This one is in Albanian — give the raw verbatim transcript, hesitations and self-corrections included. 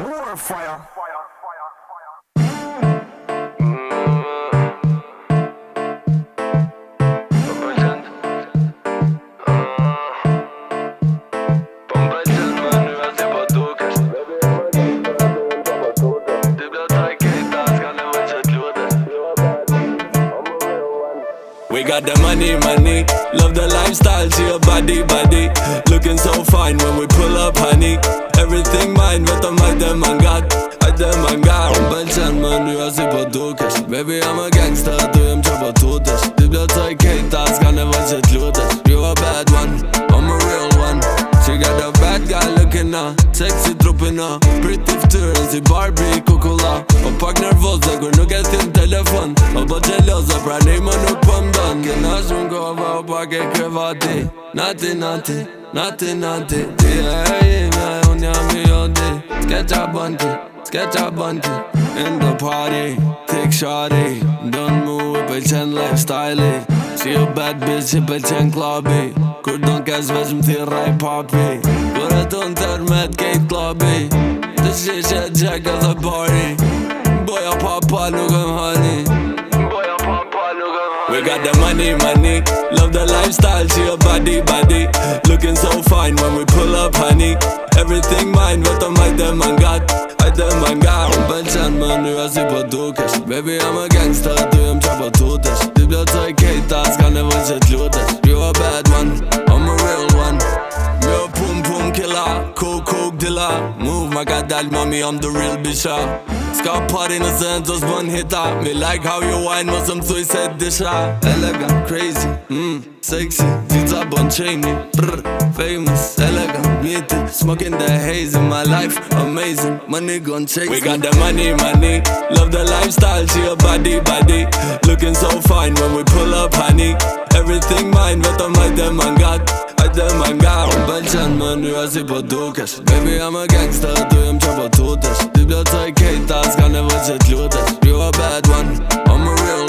More fire. We got the money, money, love the lifestyle, see your body, body. Looking so fine when we pull up, honey. Everything mine, vet om hajde mangat, hajde mangat. Unë pëlqen më nyra si po dukesh. Baby, I'm a gangster, tu jem që po tutesh. Ti blo të i kejta, s'ka nevoj që t'lutesh. You a bad one, I'm a real one. She got a bad guy looking na, sexy trupin na. Pretty ftyrën si Barbie, kukulla. Po pak nervoze kur nuk e t'in telefon. Po po gjeloza, pra nej më nuk po mdon. Kena shumë kova, o pak e krevati. Nati, nati, nati, nati. Ti e e ime, unë jam i odi. S'ke qa banti, s'ke qa banti. In the party, thick shawty. Don't move, i pëlqen lifestyle. Si a bad bitch, i pëlqen klubi. Kur don kes veç më thirra i papi. Kur e ton tërmet kejt klubi. Të shishe gjek e dhe bari. Boja papa nuk em hani. Boja papa nuk em hani. We got the money, money, love the lifestyle, see your body, body. Looking so fine when we pull up, honey. Everything mine, vet om hajde mangat, hajde mangat. Unë pëlqen më nyra si po dukesh. Baby, I'm a gangster, tu jem që po tutesh. Ti blo të i kejta, s'ka nevoj që t'lutesh. You a bad one, I'm a real one. Yo pum pum killer, coke coke dilla. Move ma ka dal mami, I'm the real bisha. Ska party në zën të s'bën hita. Me like how you wine, mos më thuj se disha. Elegant, crazy, mm, sexy. Zica bon qeni, brr, famous, elegant, mjeti. Smoking the haze in my life, amazing. Money gon' chase. We got the money, money, love the lifestyle, see your body, body. Looking so fine when we pull up, honey. Everything mine, vet om hajde mangat, hajde mangat. Unë pëlqen më nyra si po dukesh. Baby, I'm a gangster, tu jem që po tutesh. Ti blo të i kejta, s'ka nevoj që t'lutesh. You a bad one, I'm a real